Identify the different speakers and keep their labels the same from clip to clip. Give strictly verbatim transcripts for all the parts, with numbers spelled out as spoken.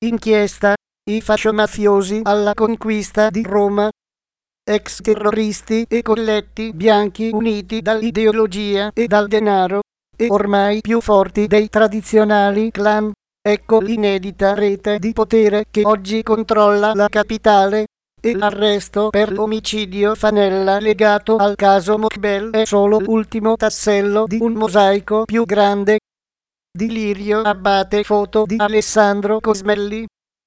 Speaker 1: Inchiesta, i fasciomafiosi alla conquista di Roma. Ex terroristi e colletti bianchi uniti dall'ideologia e dal denaro, e ormai più forti dei tradizionali clan. Ecco l'inedita rete di potere che oggi controlla la capitale, e l'arresto per l'omicidio Fanella legato al caso Mokbel è solo l'ultimo tassello di un mosaico più grande. Dilirio Abate, foto di Alessandro Cosmelli.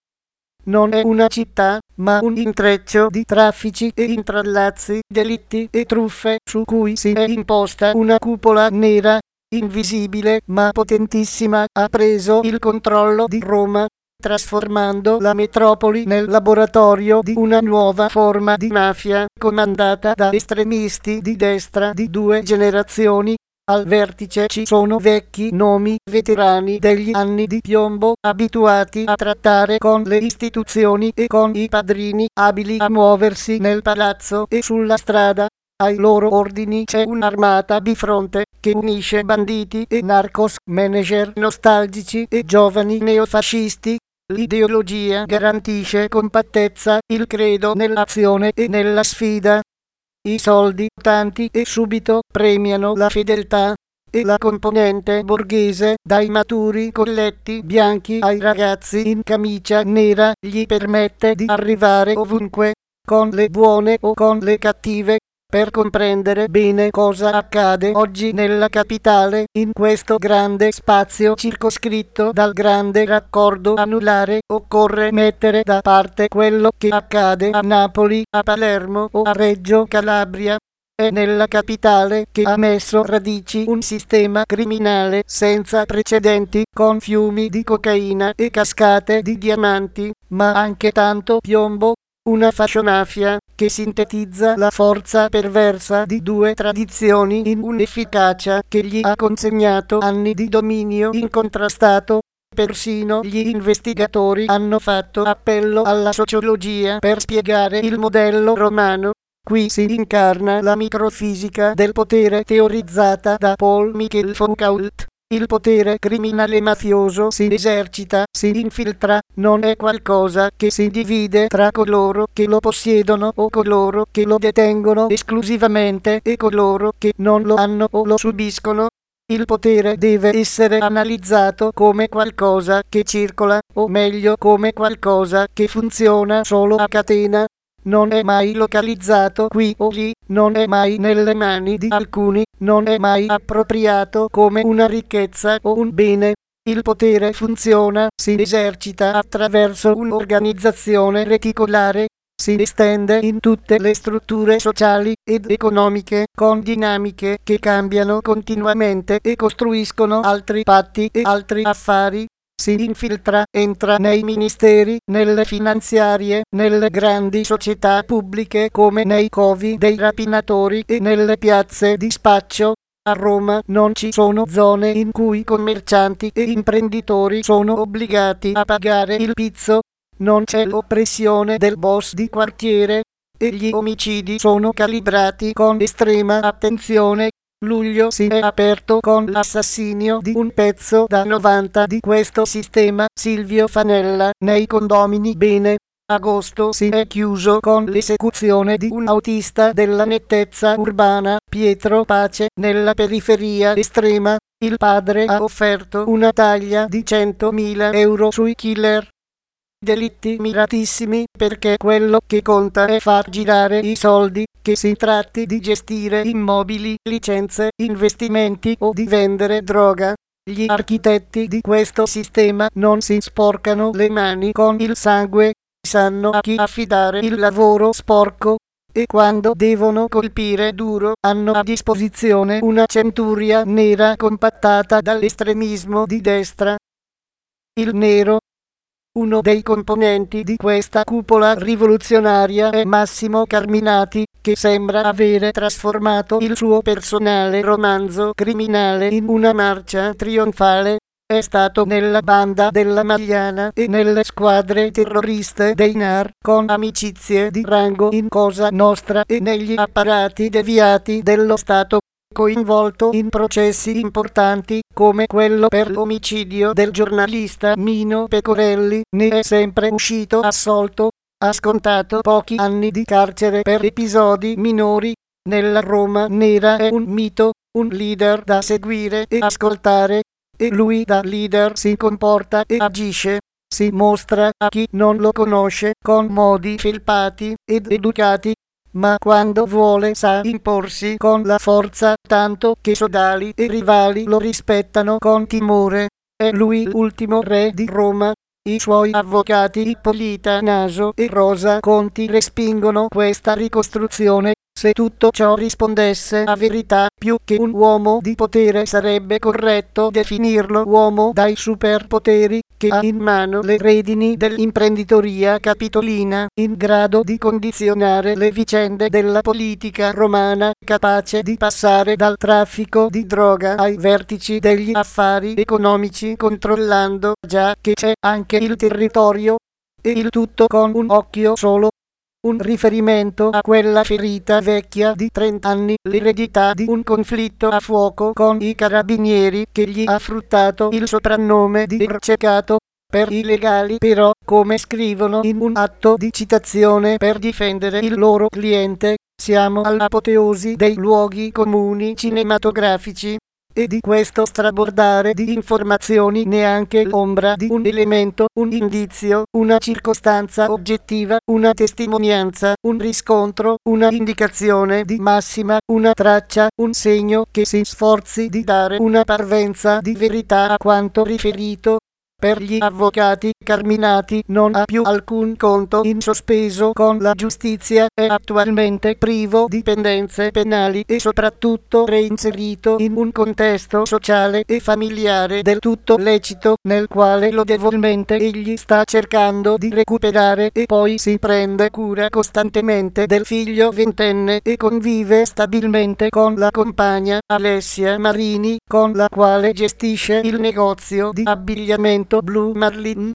Speaker 1: Non è una città, ma un intreccio di traffici e intrallazzi, delitti e truffe su cui si è imposta una cupola nera, invisibile ma potentissima. Ha preso il controllo di Roma, trasformando la metropoli nel laboratorio di una nuova forma di mafia comandata da estremisti di destra di due generazioni. Al vertice ci sono vecchi nomi, veterani degli anni di piombo, abituati a trattare con le istituzioni e con i padrini, abili a muoversi nel palazzo e sulla strada. Ai loro ordini c'è un'armata bifronte che unisce banditi e narcos, manager nostalgici e giovani neofascisti. L'ideologia garantisce compattezza, il credo nell'azione e nella sfida. I soldi, tanti e subito, premiano la fedeltà, e la componente borghese, dai maturi colletti bianchi ai ragazzi in camicia nera, gli permette di arrivare ovunque, con le buone o con le cattive. Per comprendere bene cosa accade oggi nella capitale, in questo grande spazio circoscritto dal grande raccordo anulare, occorre mettere da parte quello che accade a Napoli, a Palermo o a Reggio Calabria. È nella capitale che ha messo radici un sistema criminale senza precedenti, con fiumi di cocaina e cascate di diamanti, ma anche tanto piombo. Una fasciomafia che sintetizza la forza perversa di due tradizioni in un'efficacia che gli ha consegnato anni di dominio incontrastato. Persino gli investigatori hanno fatto appello alla sociologia per spiegare il modello romano. Qui si incarna la microfisica del potere teorizzata da Paul Michael Foucault. Il potere criminale mafioso si esercita, si infiltra, non è qualcosa che si divide tra coloro che lo possiedono o coloro che lo detengono esclusivamente e coloro che non lo hanno o lo subiscono. Il potere deve essere analizzato come qualcosa che circola, o meglio come qualcosa che funziona solo a catena. Non è mai localizzato qui o lì, non è mai nelle mani di alcuni, non è mai appropriato come una ricchezza o un bene. Il potere funziona, si esercita attraverso un'organizzazione reticolare, si estende in tutte le strutture sociali ed economiche, con dinamiche che cambiano continuamente e costruiscono altri patti e altri affari. Si infiltra, entra nei ministeri, nelle finanziarie, nelle grandi società pubbliche come nei covi dei rapinatori e nelle piazze di spaccio. A Roma non ci sono zone in cui commercianti e imprenditori sono obbligati a pagare il pizzo. Non c'è l'oppressione del boss di quartiere, e gli omicidi sono calibrati con estrema attenzione. Luglio si è aperto con l'assassinio di un pezzo da novanta di questo sistema, Silvio Fanella, nei condomini Bene. Agosto si è chiuso con l'esecuzione di un autista della nettezza urbana, Pietro Pace, nella periferia estrema. Il padre ha offerto una taglia di centomila euro sui killer. Delitti miratissimi, perché quello che conta è far girare i soldi, che si tratti di gestire immobili, licenze, investimenti o di vendere droga. Gli architetti di questo sistema non si sporcano le mani con il sangue, sanno a chi affidare il lavoro sporco, e quando devono colpire duro hanno a disposizione una centuria nera compattata dall'estremismo di destra. Il nero. Uno dei componenti di questa cupola rivoluzionaria è Massimo Carminati, che sembra avere trasformato il suo personale romanzo criminale in una marcia trionfale. È stato nella banda della Magliana e nelle squadre terroriste dei N A R, con amicizie di rango in Cosa Nostra e negli apparati deviati dello Stato. coinvolto in processi importanti come quello per l'omicidio del giornalista Mino Pecorelli, ne è sempre uscito assolto, ha scontato pochi anni di carcere per episodi minori. Nella Roma nera è un mito, un leader da seguire e ascoltare, e lui da leader si comporta e agisce, si mostra a chi non lo conosce con modi felpati ed educati, ma quando vuole sa imporsi con la forza, tanto che sodali e rivali lo rispettano con timore. È lui l'ultimo re di Roma. I suoi avvocati Ippolita Naso e Rosa Conti respingono questa ricostruzione. Se tutto ciò rispondesse a verità, più che un uomo di potere sarebbe corretto definirlo uomo dai superpoteri, che ha in mano le redini dell'imprenditoria capitolina, in grado di condizionare le vicende della politica romana, capace di passare dal traffico di droga ai vertici degli affari economici, controllando già che c'è anche il territorio, e il tutto con un occhio solo. Un riferimento a quella ferita vecchia di trent'anni, l'eredità di un conflitto a fuoco con i carabinieri che gli ha fruttato il soprannome di Ercecato. Per i legali però, come scrivono in un atto di citazione per difendere il loro cliente, siamo all'apoteosi dei luoghi comuni cinematografici. E di questo strabordare di informazioni neanche l'ombra di un elemento, un indizio, una circostanza oggettiva, una testimonianza, un riscontro, una indicazione di massima, una traccia, un segno che si sforzi di dare una parvenza di verità a quanto riferito. Per gli avvocati Carminati non ha più alcun conto in sospeso con la giustizia, è attualmente privo di pendenze penali e soprattutto reinserito in un contesto sociale e familiare del tutto lecito, nel quale lodevolmente egli sta cercando di recuperare, e poi si prende cura costantemente del figlio ventenne e convive stabilmente con la compagna Alessia Marini, con la quale gestisce il negozio di abbigliamento Blue Marlin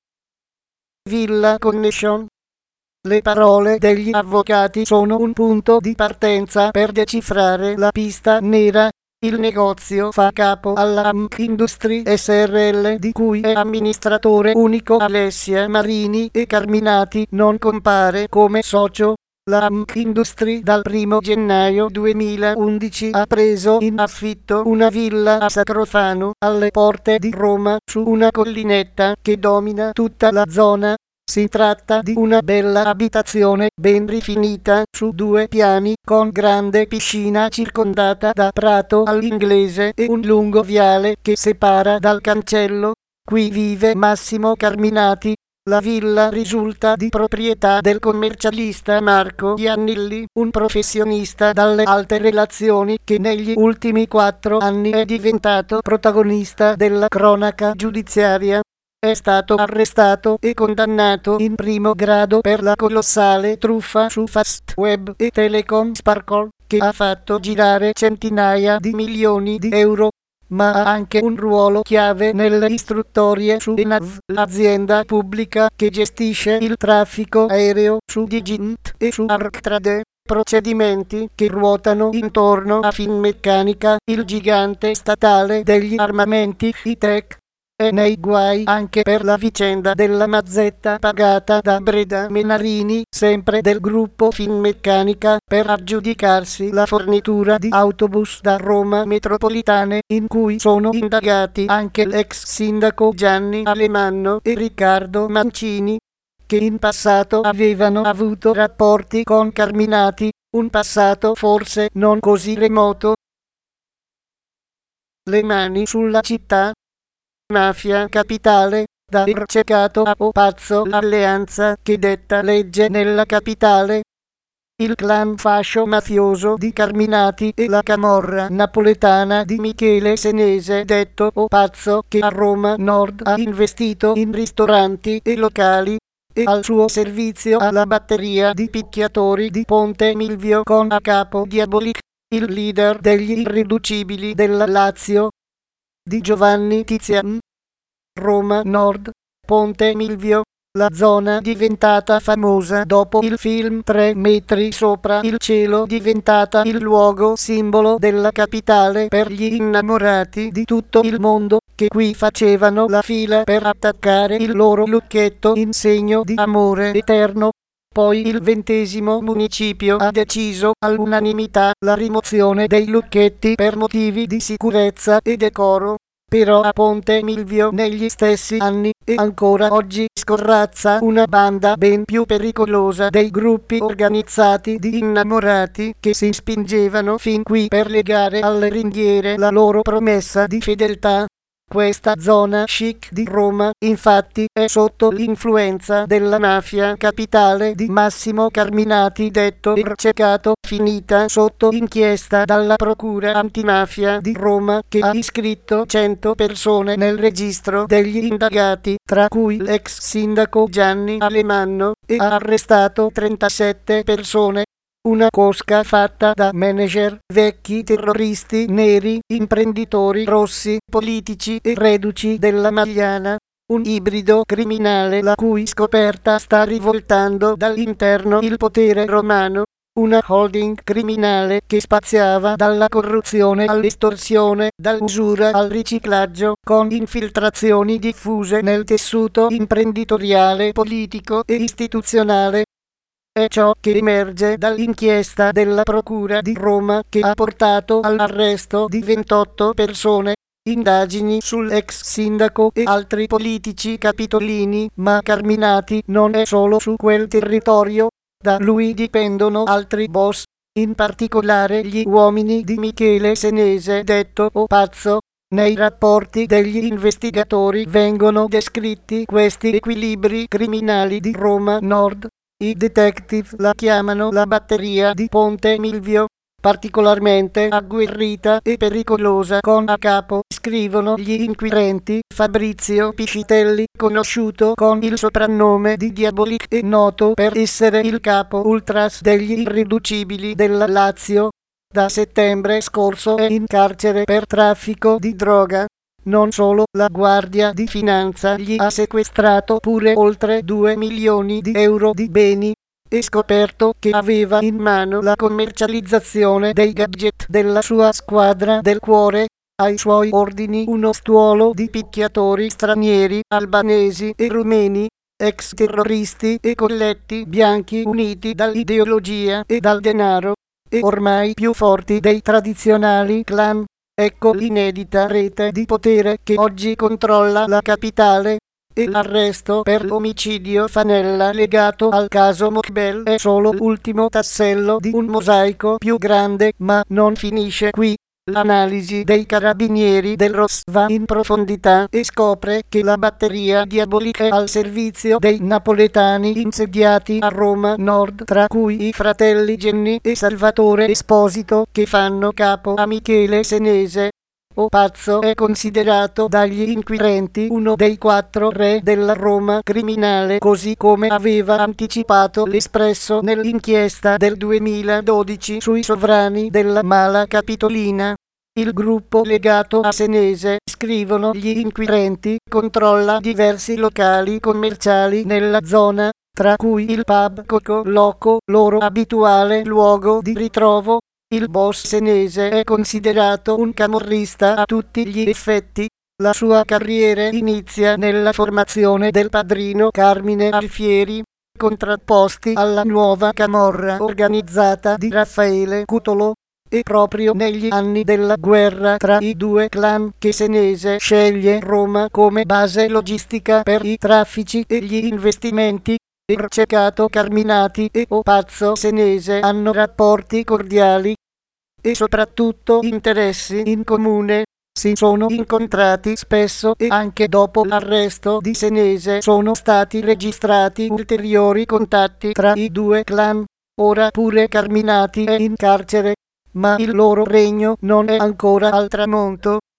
Speaker 1: Villa Connection. Le parole degli avvocati sono un punto di partenza per decifrare la pista nera. Il negozio fa capo alla A M C Industry S R L, di cui è amministratore unico Alessia Marini, e Carminati non compare come socio. La A M C Industry dal primo gennaio duemilaundici ha preso in affitto una villa a Sacrofano, alle porte di Roma, su una collinetta che domina tutta la zona. Si tratta di una bella abitazione ben rifinita su due piani, con grande piscina circondata da prato all'inglese e un lungo viale che separa dal cancello. Qui vive Massimo Carminati. La villa risulta di proprietà del commercialista Marco Iannilli, un professionista dalle alte relazioni che negli ultimi quattro anni è diventato protagonista della cronaca giudiziaria. È stato arrestato e condannato in primo grado per la colossale truffa su Fastweb e Telecom Sparkle, che ha fatto girare centinaia di milioni di euro, ma ha anche un ruolo chiave nelle istruttorie su Enav, l'azienda pubblica che gestisce il traffico aereo, su Digint e su Arctrade, procedimenti che ruotano intorno a Finmeccanica, il gigante statale degli armamenti I-Tech. È nei guai anche per la vicenda della mazzetta pagata da Breda Menarini, sempre del gruppo Finmeccanica, per aggiudicarsi la fornitura di autobus da Roma Metropolitane, in cui sono indagati anche l'ex sindaco Gianni Alemanno e Riccardo Mancini, che in passato avevano avuto rapporti con Carminati, un passato forse non così remoto. Le mani sulla città. Mafia capitale, da Ercecato a Opazzo, l'alleanza che detta legge nella capitale. Il clan fascio mafioso di Carminati e la camorra napoletana di Michele Senese, detto Opazzo, che a Roma Nord ha investito in ristoranti e locali, e al suo servizio alla batteria di picchiatori di Ponte Milvio con a capo Diabolic, il leader degli irriducibili della Lazio, di Giovanni Tizian. Roma Nord, Ponte Milvio. La zona diventata famosa dopo il film Tre metri sopra il cielo, diventata il luogo simbolo della capitale per gli innamorati di tutto il mondo, che qui facevano la fila per attaccare il loro lucchetto in segno di amore eterno. Poi il ventesimo municipio ha deciso all'unanimità la rimozione dei lucchetti per motivi di sicurezza e decoro. Però a Ponte Milvio negli stessi anni e ancora oggi scorrazza una banda ben più pericolosa dei gruppi organizzati di innamorati che si spingevano fin qui per legare alle ringhiere la loro promessa di fedeltà. Questa zona chic di Roma, infatti, è sotto l'influenza della mafia capitale di Massimo Carminati, detto Ercecato, finita sotto inchiesta dalla procura antimafia di Roma, che ha iscritto cento persone nel registro degli indagati, tra cui l'ex sindaco Gianni Alemanno, e ha arrestato trentasette persone. Una cosca fatta da manager, vecchi terroristi neri, imprenditori rossi, politici e reduci della Magliana. Un ibrido criminale la cui scoperta sta rivoltando dall'interno il potere romano. Una holding criminale che spaziava dalla corruzione all'estorsione, dall'usura al riciclaggio, con infiltrazioni diffuse nel tessuto imprenditoriale, politico e istituzionale. È ciò che emerge dall'inchiesta della Procura di Roma, che ha portato all'arresto di ventotto persone. Indagini sull'ex sindaco e altri politici capitolini, ma Carminati non è solo su quel territorio. Da lui dipendono altri boss, in particolare gli uomini di Michele Senese, detto O Pazzo. Nei rapporti degli investigatori vengono descritti questi equilibri criminali di Roma Nord. I detective la chiamano la batteria di Ponte Milvio, particolarmente agguerrita e pericolosa, con a capo, scrivono gli inquirenti, Fabrizio Piscitelli, conosciuto con il soprannome di Diabolik e noto per essere il capo ultras degli irriducibili della Lazio. Da settembre scorso è in carcere per traffico di droga. Non solo, la Guardia di Finanza gli ha sequestrato pure oltre due milioni di euro di beni e scoperto che aveva in mano la commercializzazione dei gadget della sua squadra del cuore. Ai suoi ordini uno stuolo di picchiatori stranieri, albanesi e rumeni, ex terroristi e colletti bianchi uniti dall'ideologia e dal denaro, e ormai più forti dei tradizionali clan. Ecco l'inedita rete di potere che oggi controlla la capitale, e l'arresto per l'omicidio Fanella legato al caso Mokbel è solo l'ultimo tassello di un mosaico più grande, ma non finisce qui. L'analisi dei carabinieri del R O S va in profondità e scopre che la batteria diabolica è al servizio dei napoletani insediati a Roma Nord, tra cui i fratelli Genni e Salvatore Esposito, che fanno capo a Michele Senese. O Pazzo è considerato dagli inquirenti uno dei quattro re della Roma criminale, così come aveva anticipato l'Espresso nell'inchiesta del duemiladodici sui sovrani della Mala Capitolina. Il gruppo legato a Senese, scrivono gli inquirenti, controlla diversi locali commerciali nella zona, tra cui il pub Coco Loco, loro abituale luogo di ritrovo. Il boss senese è considerato un camorrista a tutti gli effetti. La sua carriera inizia nella formazione del padrino Carmine Alfieri, contrapposti alla nuova camorra organizzata di Raffaele Cutolo, e proprio negli anni della guerra tra i due clan che Senese sceglie Roma come base logistica per i traffici e gli investimenti. Ercecato Carminati e O Pazzo Senese hanno rapporti cordiali e soprattutto interessi in comune. Si sono incontrati spesso e anche dopo l'arresto di Senese sono stati registrati ulteriori contatti tra i due clan. Ora pure Carminati è in carcere, ma il loro regno non è ancora al tramonto.